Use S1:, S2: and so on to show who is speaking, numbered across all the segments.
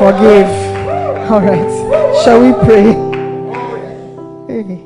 S1: forgive. All right. Shall we pray? Hey.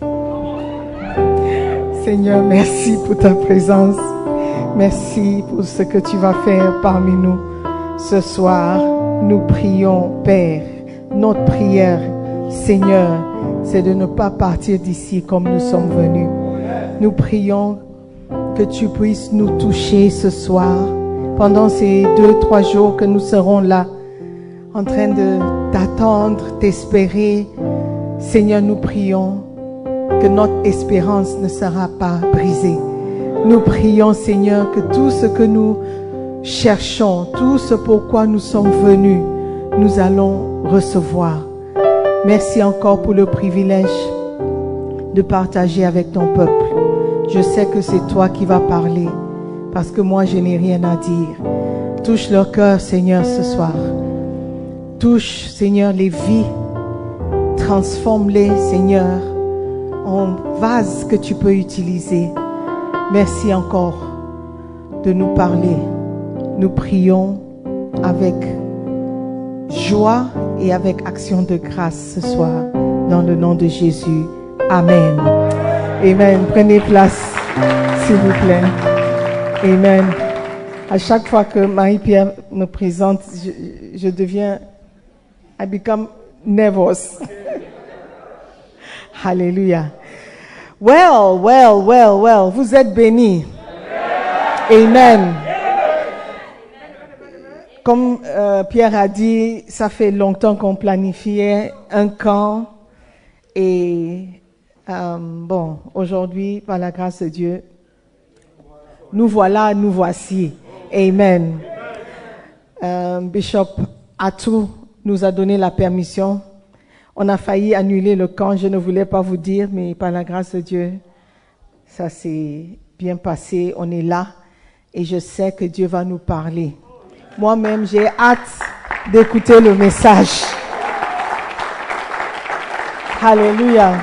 S1: Seigneur, merci pour ta présence. Merci pour ce que tu vas faire parmi nous ce soir. Nous prions, Père. Notre prière, Seigneur, c'est de ne pas partir d'ici comme nous sommes venus. Nous prions que tu puisses nous toucher ce soir, pendant ces 2-3 jours que nous serons là, en train de t'attendre, t'espérer. Seigneur, nous prions que notre espérance ne sera pas brisée. Nous prions, Seigneur, que tout ce que nous cherchons, tout ce pourquoi nous sommes venus, nous allons recevoir. Merci encore pour le privilège de partager avec ton peuple. Je sais que c'est toi qui vas parler, parce que moi, je n'ai rien à dire. Touche leur cœur, Seigneur, ce soir. Touche, Seigneur, les vies. Transforme-les, Seigneur, en vase que tu peux utiliser. Merci encore de nous parler. Nous prions avec joie et avec action de grâce ce soir, dans le nom de Jésus. Amen. Amen. Prenez place, s'il vous plaît. Amen. À chaque fois que Marie-Pierre me présente, je deviens, I become nervous. Hallelujah. Well. Vous êtes bénis. Amen. Comme Pierre a dit, ça fait longtemps qu'on planifiait un camp. Et aujourd'hui, par la grâce de Dieu, nous voici. Amen. Bishop Atou nous a donné la permission. On a failli annuler le camp, je ne voulais pas vous dire, mais par la grâce de Dieu, ça s'est bien passé, on est là et je sais que Dieu va nous parler. Moi-même, j'ai hâte d'écouter le message. Alléluia.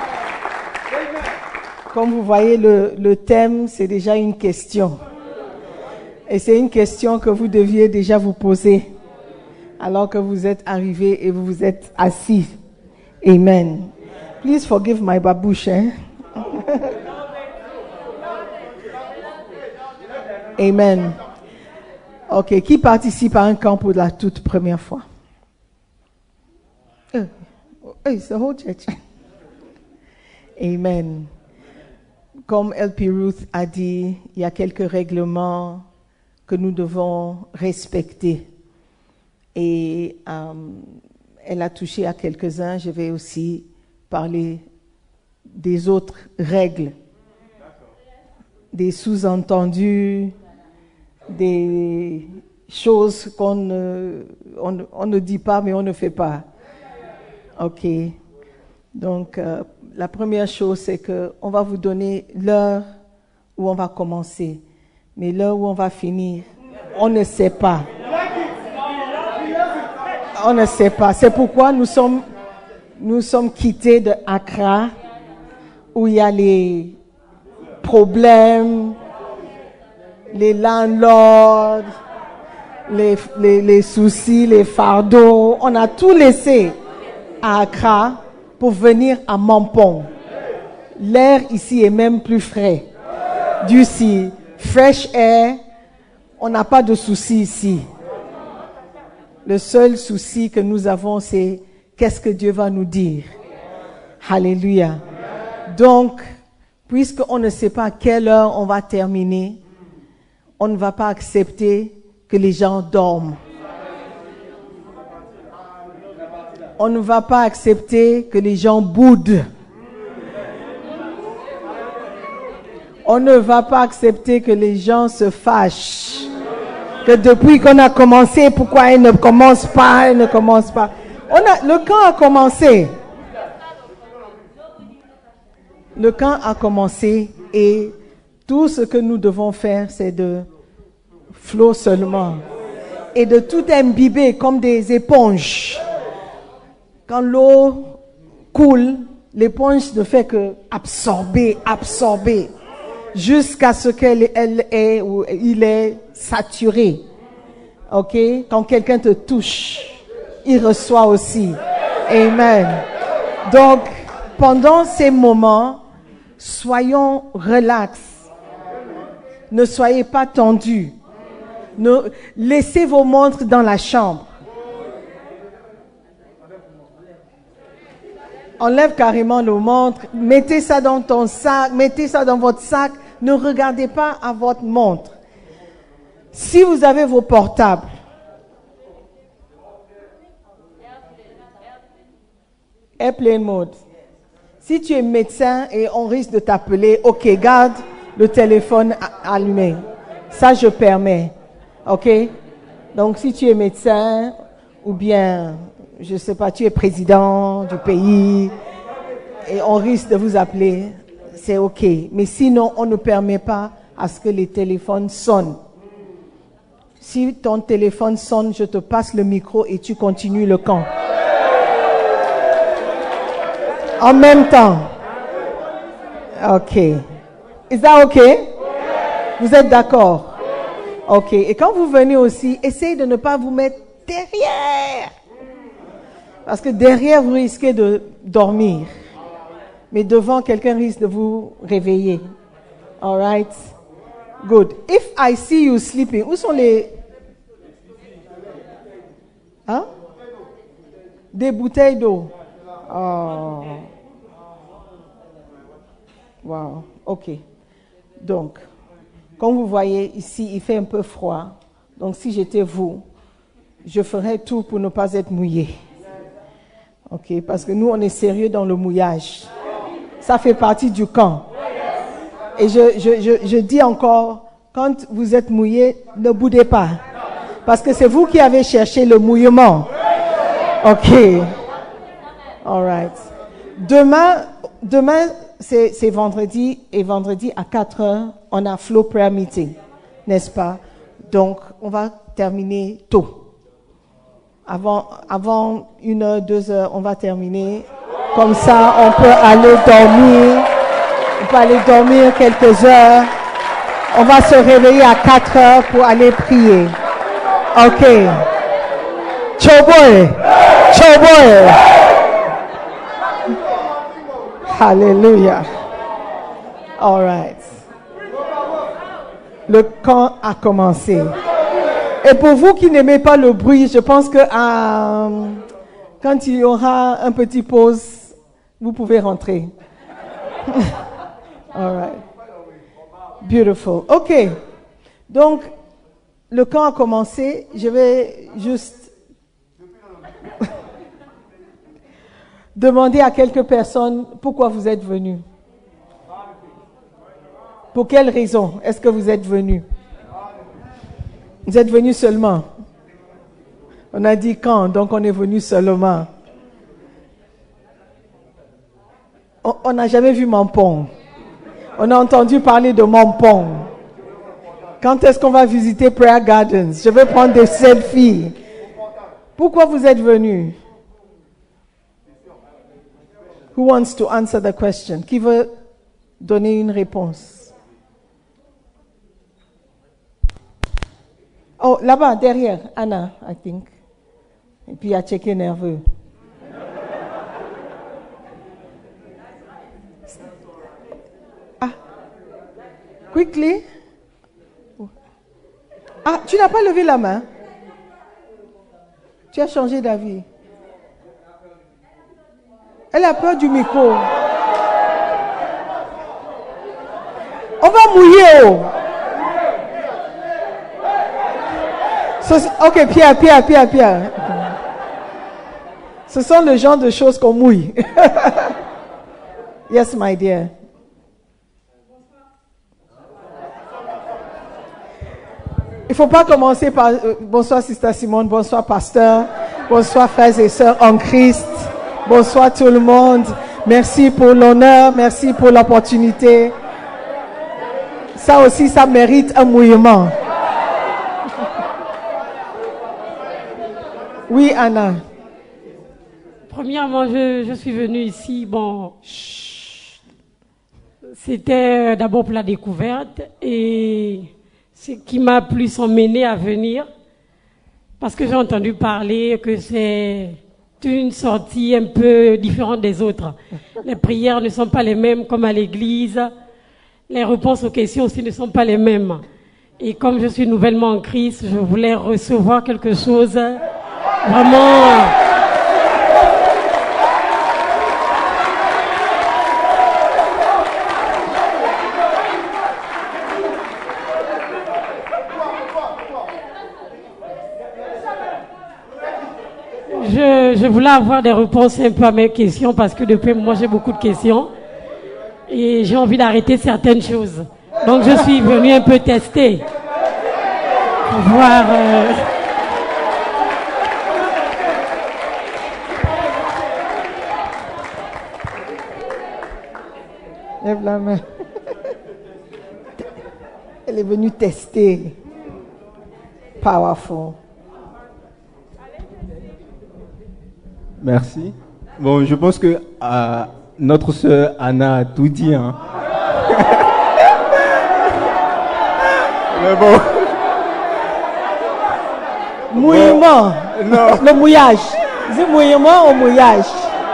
S1: Comme vous voyez, le thème, c'est déjà une question. Et c'est une question que vous deviez déjà vous poser alors que vous êtes arrivés et vous vous êtes assis. Amen. Please forgive my babouche. Amen. Ok, qui participe à un camp pour la toute première fois? It's the whole church. Amen. Comme LP Ruth a dit, il y a quelques règlements que nous devons respecter. Et elle a touché à quelques-uns. Je vais aussi parler des autres règles, des sous-entendus, des choses qu'on ne dit pas, mais on ne fait pas. OK. Donc, la première chose, c'est qu'on va vous donner l'heure où on va commencer. Mais l'heure où on va finir, on ne sait pas. On ne sait pas. C'est pourquoi nous sommes quittés de Accra, où il y a les problèmes, les landlords, les soucis, les fardeaux. On a tout laissé à Accra pour venir à Mampong. L'air ici est même plus frais. D'ici, fresh air, on n'a pas de soucis ici. Le seul souci que nous avons, c'est qu'est-ce que Dieu va nous dire. Alléluia. Donc, puisqu'on ne sait pas à quelle heure on va terminer, on ne va pas accepter que les gens dorment. On ne va pas accepter que les gens boudent. On ne va pas accepter que les gens se fâchent. Que depuis qu'on a commencé, pourquoi ils ne commencent pas, le camp a commencé. Le camp a commencé et tout ce que nous devons faire, c'est de flot seulement. Et de tout imbiber comme des éponges. Quand l'eau coule, l'éponge ne fait que absorber. Jusqu'à ce qu'elle est ou il est saturé. OK? Quand quelqu'un te touche, il reçoit aussi. Amen. Donc, pendant ces moments, soyons relax. Ne soyez pas tendus. Laissez vos montres dans la chambre. Enlève carrément nos montres. Mettez ça dans ton sac. Mettez ça dans votre sac. Ne regardez pas à votre montre. Si vous avez vos portables, airplane mode. Si tu es médecin et on risque de t'appeler, ok, garde le téléphone allumé. Ça, je permets. Ok? Donc, si tu es médecin ou bien, je ne sais pas, tu es président du pays et on risque de vous appeler, c'est ok. Mais sinon, on ne permet pas à ce que les téléphones sonnent. Si ton téléphone sonne, je te passe le micro et tu continues le camp. En même temps. Ok. Is that okay? Vous êtes d'accord? Ok. Et quand vous venez aussi, essayez de ne pas vous mettre derrière. Parce que derrière, vous risquez de dormir. Mais devant, quelqu'un risque de vous réveiller. All right? Good. If I see you sleeping, où sont les... Hein? Des bouteilles d'eau. Oh. Wow. OK. Donc, comme vous voyez ici, il fait un peu froid. Donc, si j'étais vous, je ferais tout pour ne pas être mouillé. OK? Parce que nous, on est sérieux dans le mouillage. Ça fait partie du camp. Et je dis encore, quand vous êtes mouillé, ne boudez pas. Parce que c'est vous qui avez cherché le mouillement. OK. All right. Demain c'est vendredi. Et vendredi à 4 heures, on a Flow Prayer Meeting. N'est-ce pas? Donc, on va terminer tôt. Avant 1 heure, 2 heures, on va terminer. Comme ça, on peut aller dormir. On peut aller dormir quelques heures. On va se réveiller à 4 heures pour aller prier. OK. Choboy. Choboy. Hallelujah. All right. Le camp a commencé. Et pour vous qui n'aimez pas le bruit, je pense que quand il y aura un petit pause, vous pouvez rentrer. All right. Beautiful. OK. Donc, le camp a commencé. Je vais juste demander à quelques personnes pourquoi vous êtes venus. Pour quelle raison est-ce que vous êtes venus? Vous êtes venus seulement. On a dit quand, donc on est venus seulement. On n'a jamais vu Mampong. On a entendu parler de Mampong. Quand est-ce qu'on va visiter Prayer Gardens? Je vais prendre des selfies. Pourquoi vous êtes venus? Who wants to answer the question? Qui veut donner une réponse? Oh, là-bas, derrière. Anna, I think. Et puis, il y a checké nerveux. Ah. Quickly. Ah, tu n'as pas levé la main. Tu as changé d'avis. Elle a peur du micro. On va mouiller. Oh. Ok, Pierre. Ce sont le genre de choses qu'on mouille. Yes, my dear. Il ne faut pas commencer par bonsoir, Sister Simone, bonsoir, pasteur, bonsoir, frères et sœurs en Christ. Bonsoir tout le monde. Merci pour l'honneur, merci pour l'opportunité. Ça aussi, ça mérite un mouillement. Oui, Anna.
S2: Premièrement, je suis venue ici, bon, c'était d'abord pour la découverte et ce qui m'a plus emmenée à venir, parce que j'ai entendu parler que c'est une sortie un peu différente des autres. Les prières ne sont pas les mêmes comme à l'église. Les réponses aux questions aussi ne sont pas les mêmes. Et comme je suis nouvellement en Christ, je voulais recevoir quelque chose vraiment... Je voulais avoir des réponses un peu à mes questions parce que depuis moi j'ai beaucoup de questions et j'ai envie d'arrêter certaines choses. Donc je suis venue un peu tester pour voir.
S1: Lève la main. Elle est venue tester. Powerful.
S3: Merci. Bon, je pense que notre sœur Anna a tout dit. Hein. Mais bon.
S1: Mouillement.
S3: Non.
S1: Le mouillage. C'est mouillement au mouillage.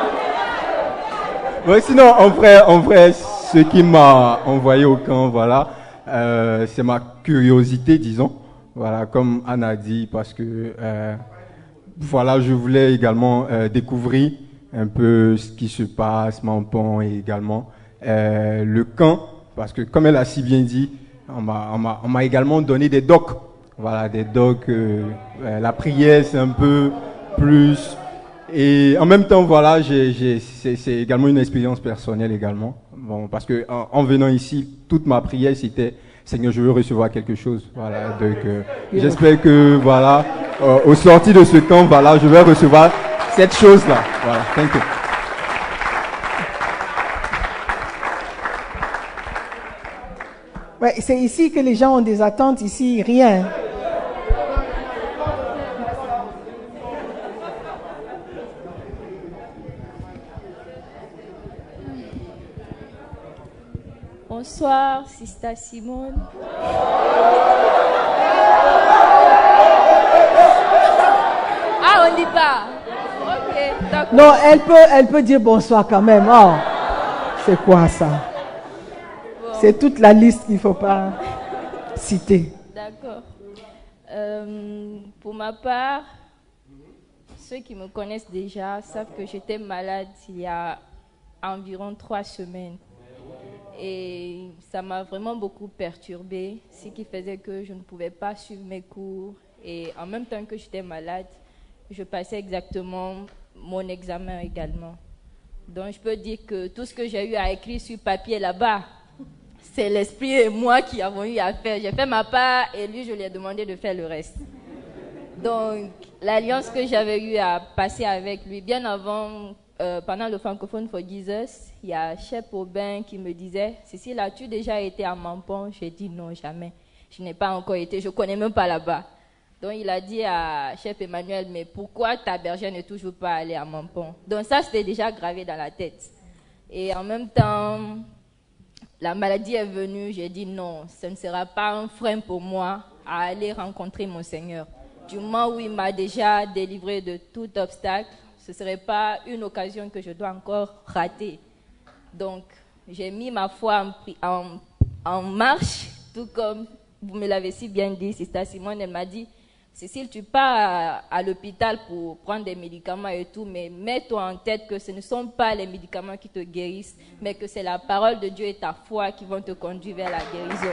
S3: Ouais, sinon, en vrai, ce qui m'a envoyé au camp, voilà, c'est ma curiosité, disons. Voilà, comme Anna a dit, parce que... voilà, je voulais également découvrir un peu ce qui se passe, Mampon et également le camp, parce que comme elle a si bien dit, on m'a également donné des docs. Voilà, des docs, la prière c'est un peu plus... Et en même temps, voilà, c'est également une expérience personnelle également. Bon, parce que en venant ici, toute ma prière c'était... Seigneur, je veux recevoir quelque chose. Voilà, donc j'espère que voilà, au sorti de ce camp, voilà, je vais recevoir cette chose-là. Voilà, thank you.
S1: Ouais, c'est ici que les gens ont des attentes, ici rien.
S4: Bonsoir, Sister Simone. Ah, on dit pas. Ok, d'accord.
S1: Non, elle peut dire bonsoir quand même. Oh, c'est quoi ça?
S4: Bon.
S1: C'est toute la liste qu'il ne faut pas citer.
S4: D'accord. Pour ma part, ceux qui me connaissent déjà savent que j'étais malade il y a environ 3 semaines. Et ça m'a vraiment beaucoup perturbée, ce qui faisait que je ne pouvais pas suivre mes cours. Et en même temps que j'étais malade, je passais exactement mon examen également. Donc je peux dire que tout ce que j'ai eu à écrire sur papier là-bas, c'est l'esprit et moi qui avons eu à faire. J'ai fait ma part et lui, je lui ai demandé de faire le reste. Donc l'alliance que j'avais eu à passer avec lui, bien avant... pendant le Francophone for Jesus, il y a Chef Aubin qui me disait « Cécile, as-tu déjà été à Mampon ?» J'ai dit « Non, jamais. Je n'ai pas encore été, je ne connais même pas là-bas. » Donc il a dit à Chef Emmanuel « Mais pourquoi ta bergère n'est toujours pas allée à Mampon ?» Donc ça, c'était déjà gravé dans la tête. Et en même temps, la maladie est venue, j'ai dit « Non, ce ne sera pas un frein pour moi à aller rencontrer mon Seigneur. » Du moment où il m'a déjà délivré de tout obstacle, ce ne serait pas une occasion que je dois encore rater. Donc, j'ai mis ma foi en marche, tout comme vous me l'avez si bien dit, Sister Simone, elle m'a dit, Cécile, tu pars à l'hôpital pour prendre des médicaments et tout, mais mets-toi en tête que ce ne sont pas les médicaments qui te guérissent, mais que c'est la parole de Dieu et ta foi qui vont te conduire vers la guérison.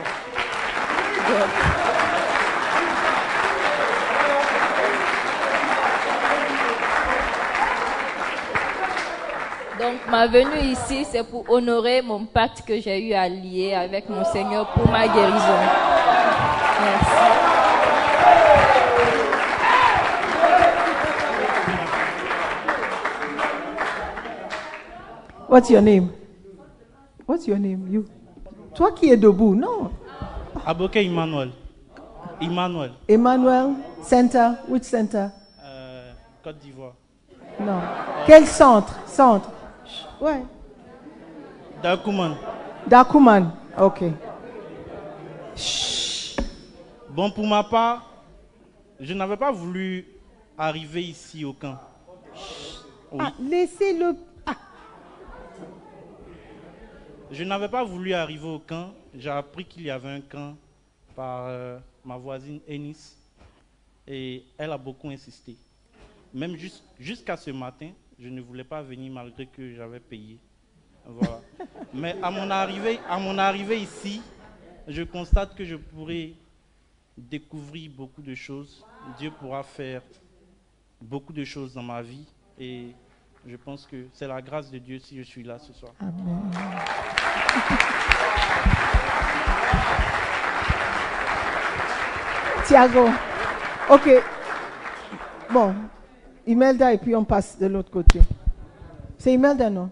S4: Donc, ma venue ici, c'est pour honorer mon pacte que j'ai eu à lier avec mon Seigneur pour ma guérison. Merci.
S1: What's your name? What's your name? You? Toi qui es debout, non?
S5: Aboke Emmanuel. Emmanuel.
S1: Emmanuel Center? Which center?
S5: Côte d'Ivoire.
S1: Non. Quel centre? Centre? Ouais.
S5: Dakuman.
S1: Dakuman. Ok. Chut.
S5: Bon, pour ma part, Je n'avais pas voulu arriver ici au camp. Oui.
S1: Ah, laissez-le. Ah.
S5: Je n'avais pas voulu arriver au camp. J'ai appris qu'il y avait un camp par ma voisine Eunice. Et elle a beaucoup insisté. Même jusqu'à ce matin, je ne voulais pas venir malgré que j'avais payé. Voilà. Mais à mon arrivée ici, je constate que je pourrais découvrir beaucoup de choses. Dieu pourra faire beaucoup de choses dans ma vie. Et je pense que c'est la grâce de Dieu si je suis là ce soir.
S1: Amen. Thiago. Ok. Bon. Imelda et puis on passe de l'autre côté. C'est Imelda, non?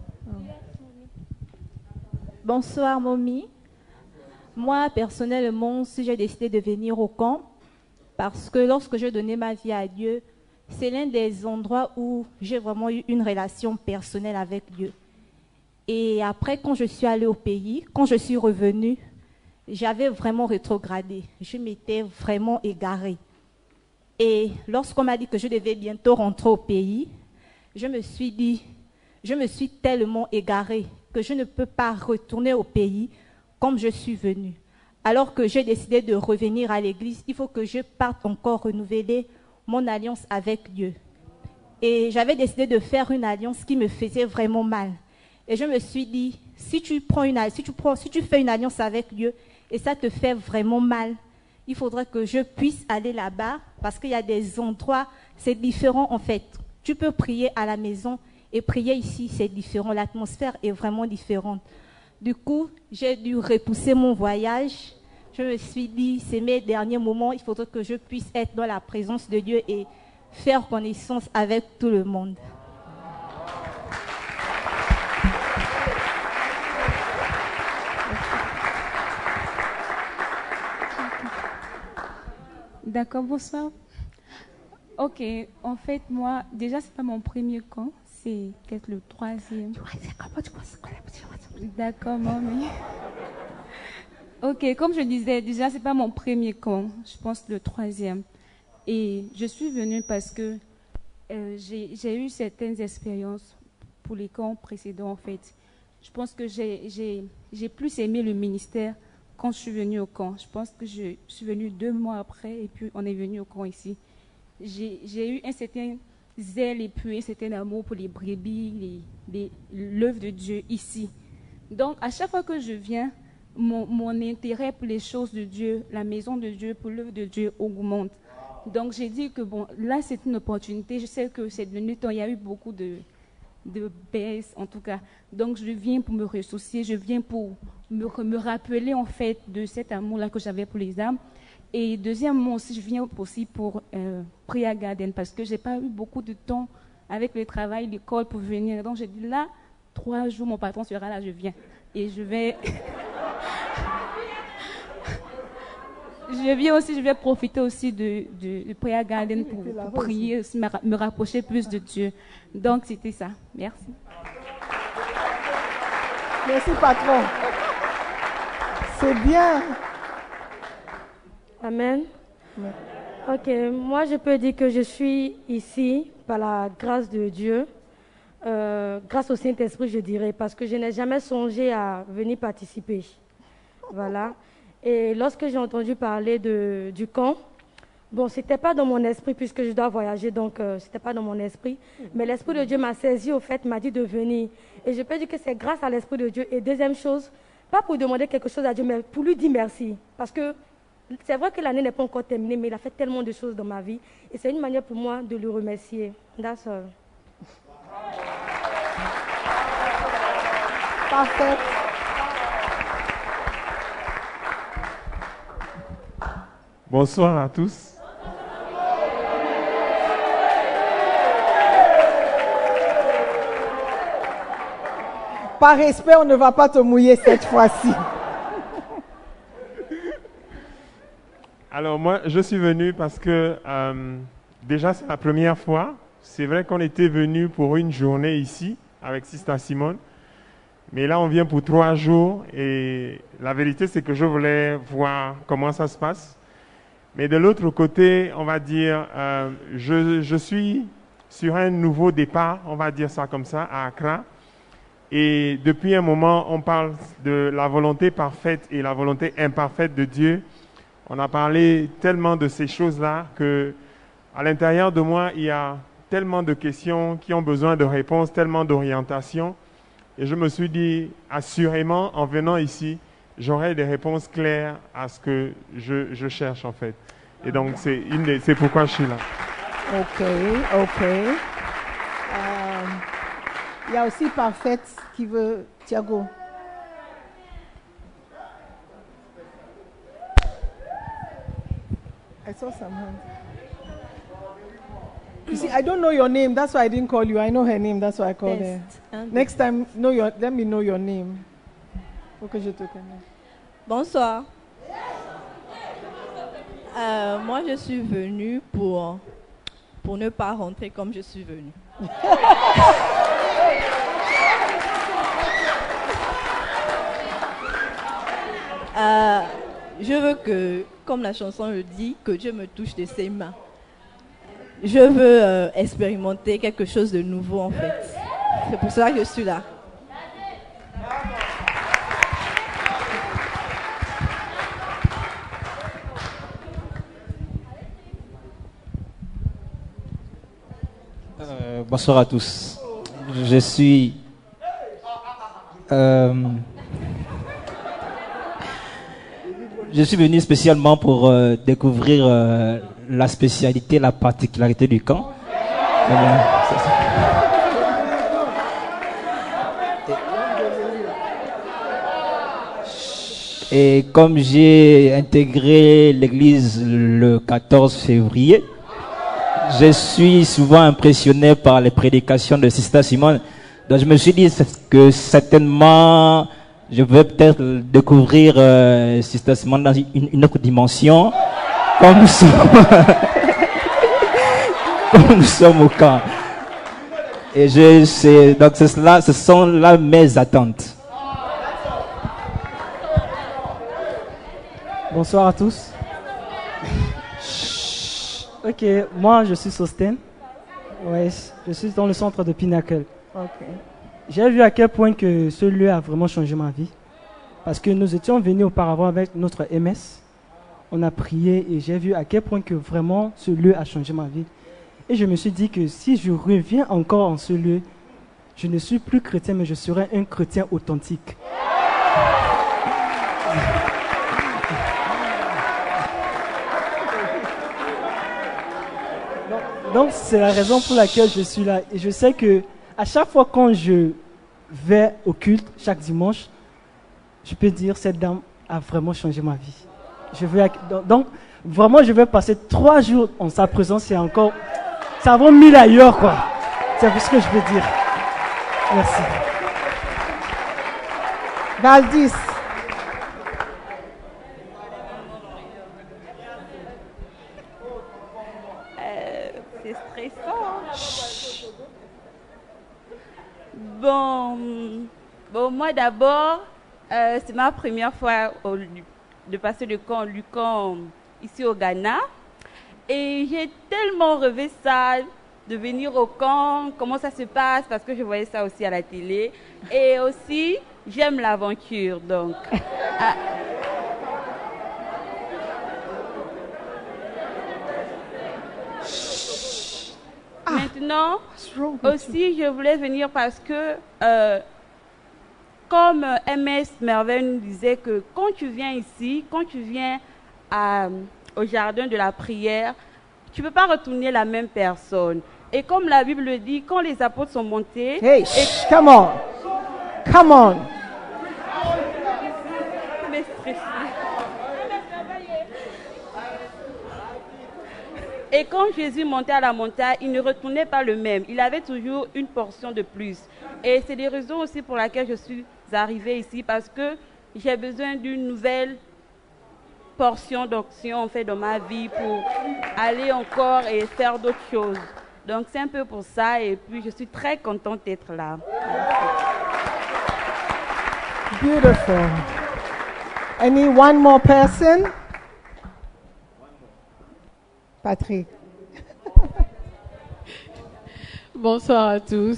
S6: Bonsoir, Mommy. Moi, personnellement, si j'ai décidé de venir au camp, parce que lorsque je donnais ma vie à Dieu, c'est l'un des endroits où j'ai vraiment eu une relation personnelle avec Dieu. Et après, quand je suis allée au pays, quand je suis revenue, j'avais vraiment rétrogradé. Je m'étais vraiment égarée. Et lorsqu'on m'a dit que je devais bientôt rentrer au pays, je me suis tellement égarée que je ne peux pas retourner au pays comme je suis venue. Alors que j'ai décidé de revenir à l'église, il faut que je parte encore renouveler mon alliance avec Dieu. Et j'avais décidé de faire une alliance qui me faisait vraiment mal. Et je me suis dit, si tu fais une alliance avec Dieu et ça te fait vraiment mal, il faudrait que je puisse aller là-bas parce qu'il y a des endroits, c'est différent en fait. Tu peux prier à la maison et prier ici, c'est différent. L'atmosphère est vraiment différente. Du coup, j'ai dû repousser mon voyage. Je me suis dit, c'est mes derniers moments, il faudrait que je puisse être dans la présence de Dieu et faire connaissance avec tout le monde.
S7: D'accord, bonsoir. Ok, en fait, moi, déjà, c'est pas mon premier camp, c'est peut-être le troisième. D'accord, mamie. Ok, comme je disais, déjà, c'est pas mon premier camp, je pense le troisième. Et je suis venue parce que j'ai eu certaines expériences pour les camps précédents, en fait. Je pense que j'ai plus aimé le ministère quand je suis venue au camp. Je pense que je suis venue 2 mois après et puis on est venu au camp ici. J'ai eu un certain zèle et puis un certain amour pour les brebis, l'œuvre de Dieu ici. Donc, à chaque fois que je viens, mon intérêt pour les choses de Dieu, la maison de Dieu, pour l'œuvre de Dieu augmente. Donc, j'ai dit que bon, là, c'est une opportunité. Je sais que c'est devenu temps, il y a eu beaucoup de baisse, en tout cas. Donc, je viens pour me ressourcer, je viens pour me rappeler, en fait, de cet amour-là que j'avais pour les âmes. Et deuxièmement aussi, je viens aussi pour Prayer Garden parce que je n'ai pas eu beaucoup de temps avec le travail, l'école pour venir. Donc, j'ai dit là, 3 jours, mon patron sera là, je viens. Et je vais... je vais profiter aussi de Prayer Garden pour prier, aussi, me rapprocher plus de Dieu. Donc, c'était ça. Merci.
S1: Merci, patron. C'est bien.
S2: Amen. Ok, moi je peux dire que je suis ici par la grâce de Dieu, grâce au Saint-Esprit je dirais, parce que je n'ai jamais songé à venir participer. Voilà. Et lorsque j'ai entendu parler du camp, bon, c'était pas dans mon esprit puisque je dois voyager, donc c'était pas dans mon esprit. Mais l'Esprit de Dieu m'a saisi au fait, m'a dit de venir. Et je peux dire que c'est grâce à l'Esprit de Dieu. Et deuxième chose, pas pour demander quelque chose à Dieu, mais pour lui dire merci. Parce que c'est vrai que l'année n'est pas encore terminée, mais il a fait tellement de choses dans ma vie. Et c'est une manière pour moi de le remercier. That's all.
S1: Parfait.
S8: Bonsoir à tous.
S1: Par respect, on ne va pas te mouiller cette fois-ci.
S8: Alors moi, je suis venu parce que déjà c'est la première fois. C'est vrai qu'on était venu pour une journée ici avec Sister Simone. Mais là, on vient pour 3 jours et la vérité, c'est que je voulais voir comment ça se passe. Mais de l'autre côté, on va dire, je suis sur un nouveau départ, on va dire ça comme ça, à Accra. Et depuis un moment, on parle de la volonté parfaite et la volonté imparfaite de Dieu. On a parlé tellement de ces choses-là que à l'intérieur de moi, il y a tellement de questions qui ont besoin de réponses, tellement d'orientation. Et je me suis dit, assurément, en venant ici, j'aurai des réponses claires à ce que je cherche en fait. Et donc, c'est pourquoi je suis là.
S1: Ok. Il y a aussi Parfaite qui veut... Thiago. I saw some hands. You see, I don't know your name. That's why I didn't call you. I know her name. That's why I called her. Next time, let me know your name. Faut que je te connaisse.
S9: Bonsoir. Moi, je suis venue pour ne pas rentrer comme je suis venue. Je veux que, comme la chanson le dit, que Dieu me touche de ses mains. Je veux expérimenter quelque chose de nouveau en fait. C'est pour cela que je suis là.
S10: Bonsoir à tous. Je suis venu spécialement pour découvrir la spécialité, la particularité du camp. Et comme j'ai intégré l'église le 14 février, je suis souvent impressionné par les prédications de Sister Simone. Donc je me suis dit que certainement je vais peut-être découvrir Sister Simone dans une autre dimension, comme nous sommes au camp. Et donc ce sont là mes attentes.
S11: Bonsoir à tous. Ok, moi je suis Sosten. Ouais, je suis dans le centre de Pinnacle.
S1: Ok.
S11: J'ai vu à quel point que ce lieu a vraiment changé ma vie. Parce que nous étions venus auparavant avec notre MS. On a prié et j'ai vu à quel point que vraiment ce lieu a changé ma vie. Et je me suis dit que si je reviens encore en ce lieu, je ne suis plus chrétien, mais je serai un chrétien authentique. Donc c'est la raison pour laquelle je suis là. Et je sais que à chaque fois quand je vais au culte, chaque dimanche, je peux dire cette dame a vraiment changé ma vie. Donc vraiment je vais passer 3 jours en sa présence et encore, ça va 1000 ailleurs quoi. C'est ce que je veux dire. Merci.
S1: Valdis.
S12: C'est stressant. Bon, moi d'abord, c'est ma première fois de passer le camp Lucan ici au Ghana. Et j'ai tellement rêvé ça, de venir au camp, comment ça se passe, parce que je voyais ça aussi à la télé. Et aussi, j'aime l'aventure, donc. Maintenant, aussi, je voulais venir parce que, comme MS Merveille nous disait que quand tu viens ici, quand tu viens au jardin de la prière, tu ne peux pas retourner la même personne. Et comme la Bible le dit, quand les apôtres sont montés...
S1: Hey, come on. Come on.
S12: Et quand Jésus montait à la montagne, il ne retournait pas le même. Il avait toujours une portion de plus. Et c'est des raisons aussi pour lesquelles je suis arrivée ici, parce que j'ai besoin d'une nouvelle portion d'onction en fait dans ma vie pour aller encore et faire d'autres choses. Donc c'est un peu pour ça, et puis je suis très contente d'être là.
S1: Beautiful. One more person? Patrick.
S13: Bonsoir à tous.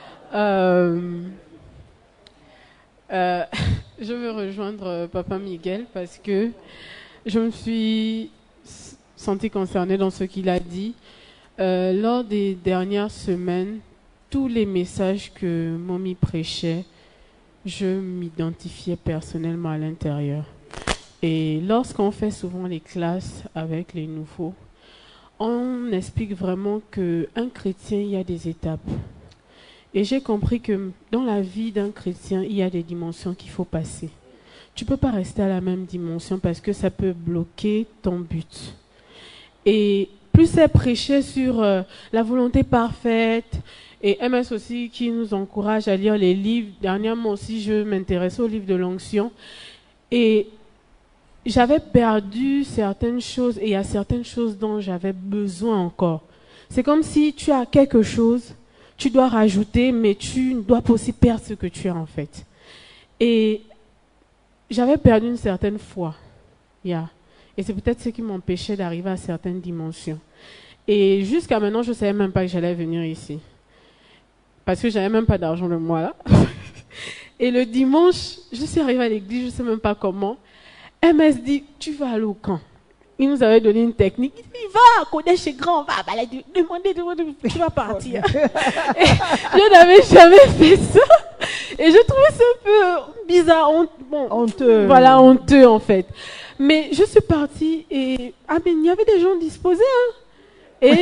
S13: Je veux rejoindre Papa Miguel parce que je me suis sentie concernée dans ce qu'il a dit. Lors des dernières semaines, tous les messages que Mommy prêchait, je m'identifiais personnellement à l'intérieur. Et lorsqu'on fait souvent les classes avec les nouveaux, on explique vraiment qu'un chrétien, il y a des étapes. Et j'ai compris que dans la vie d'un chrétien, il y a des dimensions qu'il faut passer. Tu ne peux pas rester à la même dimension parce que ça peut bloquer ton but. Et plus c'est prêché sur la volonté parfaite, et MS aussi qui nous encourage à lire les livres. Dernièrement aussi, je m'intéressais au livre de l'onction. Et j'avais perdu certaines choses et il y a certaines choses dont j'avais besoin encore. C'est comme si tu as quelque chose, tu dois rajouter, mais tu ne dois pas aussi perdre ce que tu as en fait. Et j'avais perdu une certaine foi. Et c'est peut-être ce qui m'empêchait d'arriver à certaines dimensions. Et jusqu'à maintenant, je ne savais même pas que j'allais venir ici. Parce que je n'avais même pas d'argent le mois là. Et le dimanche, je suis arrivée à l'église, je ne sais même pas comment. MS dit, tu vas aller au camp. Il nous avait donné une technique. Il dit, va, connais chez grand, va, demander, tu vas partir. Et je n'avais jamais fait ça. Et je trouvais ça un peu bizarre, honteux. Voilà, honteux en fait. Mais je suis partie et il y avait des gens disposés. Et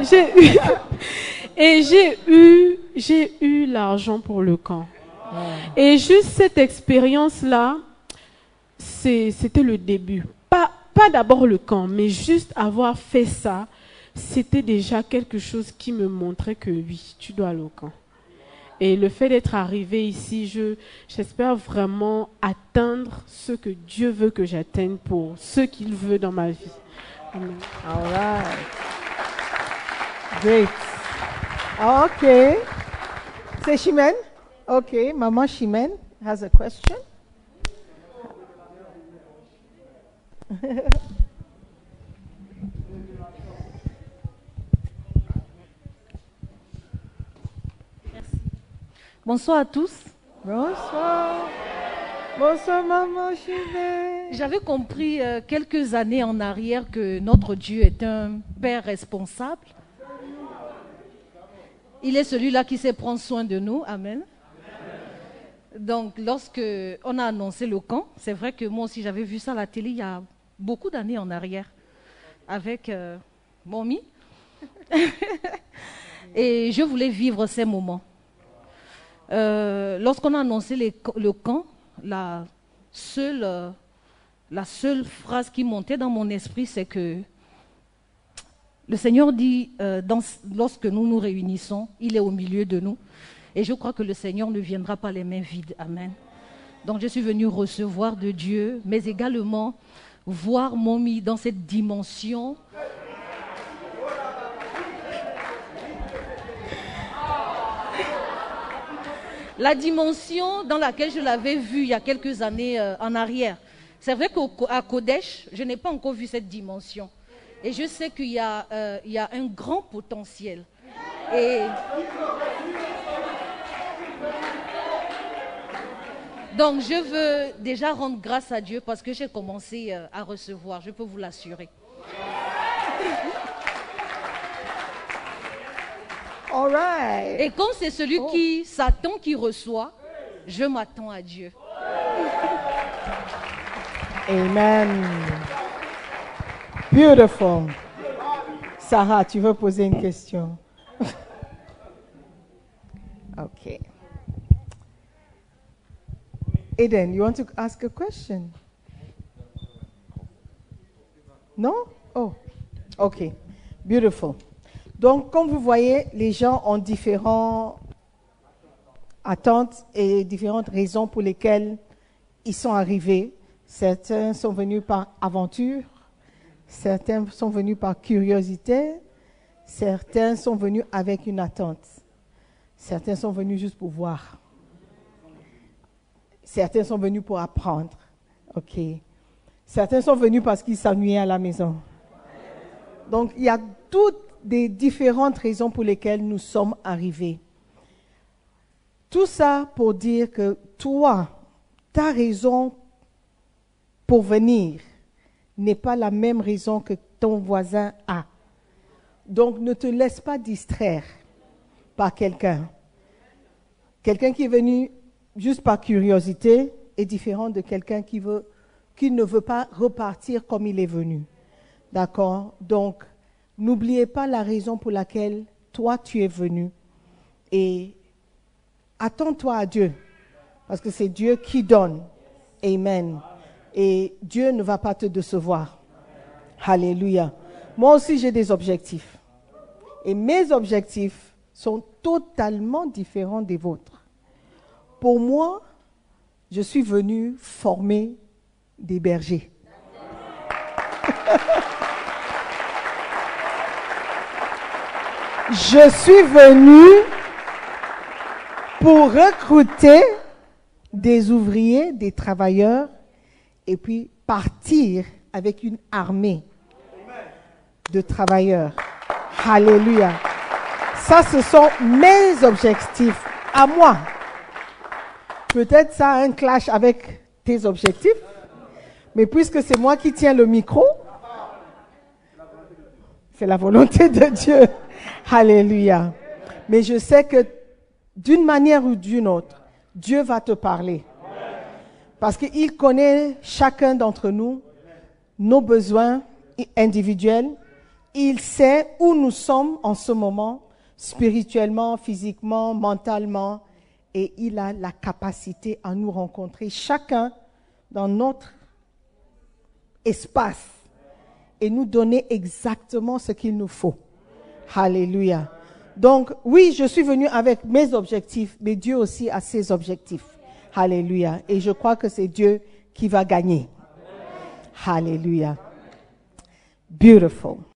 S13: j'ai eu l'argent pour le camp. Et juste cette expérience-là, c'était le début. Pas d'abord le camp, mais juste avoir fait ça, c'était déjà quelque chose qui me montrait que oui, tu dois aller au camp. Et le fait d'être arrivé ici, j'espère vraiment atteindre ce que Dieu veut que j'atteigne pour ce qu'il veut dans ma vie. Amen.
S1: All right. Great. Okay. C'est Chimène? Okay, Maman Chimène has a question.
S14: Merci. Bonsoir à tous.
S1: Bonsoir. Bonsoir, Maman Chimène.
S14: J'avais compris quelques années en arrière que notre Dieu est un Père responsable. Il est celui-là qui sait prendre soin de nous. Amen. Donc, lorsque on a annoncé le camp, c'est vrai que moi aussi j'avais vu ça à la télé il y a beaucoup d'années en arrière avec Mommy. Et je voulais vivre ces moments. Lorsqu'on a annoncé le camp, la seule phrase qui montait dans mon esprit, c'est que le Seigneur dit, lorsque nous nous réunissons, il est au milieu de nous. Et je crois que le Seigneur ne viendra pas les mains vides. Amen. Donc je suis venue recevoir de Dieu, mais également voir Mommy dans cette dimension. La dimension dans laquelle je l'avais vue il y a quelques années en arrière. C'est vrai qu'à Kodesh, je n'ai pas encore vu cette dimension. Et je sais qu'il y a un grand potentiel. Et donc je veux déjà rendre grâce à Dieu parce que j'ai commencé à recevoir, je peux vous l'assurer.
S1: All right.
S14: Et comme c'est celui qui s'attend qui reçoit, je m'attends à Dieu.
S1: Amen. Beautiful. Sarah, tu veux poser une question? Okay. Eden, you want to ask a question? No? Oh, okay. Beautiful. Donc, comme vous voyez, les gens ont différentes attentes et différentes raisons pour lesquelles ils sont arrivés. Certains sont venus par aventure, certains sont venus par curiosité, certains sont venus avec une attente, certains sont venus juste pour voir, certains sont venus pour apprendre. Ok. Certains sont venus parce qu'ils s'ennuyaient à la maison. Donc, il y a toutes des différentes raisons pour lesquelles nous sommes arrivés. Tout ça pour dire que toi, ta raison pour venir n'est pas la même raison que ton voisin a. Donc, ne te laisse pas distraire par quelqu'un. Quelqu'un qui est venu juste par curiosité est différent de quelqu'un qui ne veut pas repartir comme il est venu. D'accord? Donc, n'oubliez pas la raison pour laquelle toi, tu es venu. Et attends-toi à Dieu, parce que c'est Dieu qui donne. Amen. Et Dieu ne va pas te décevoir. Alléluia. Moi aussi, j'ai des objectifs. Et mes objectifs sont totalement différents des vôtres. Pour moi, je suis venu former des bergers. Je suis venu pour recruter des ouvriers, des travailleurs, et puis partir avec une armée de travailleurs. Alléluia. Ça, ce sont mes objectifs à moi. Peut-être ça a un clash avec tes objectifs, mais puisque c'est moi qui tiens le micro, c'est la volonté de Dieu. Alléluia. Mais je sais que d'une manière ou d'une autre, Dieu va te parler. Parce qu'il connaît chacun d'entre nous, nos besoins individuels. Il sait où nous sommes en ce moment, spirituellement, physiquement, mentalement. Et il a la capacité à nous rencontrer chacun dans notre espace et nous donner exactement ce qu'il nous faut. Alléluia. Donc, oui, je suis venu avec mes objectifs, mais Dieu aussi a ses objectifs. Alléluia. Et je crois que c'est Dieu qui va gagner. Alléluia. Beautiful.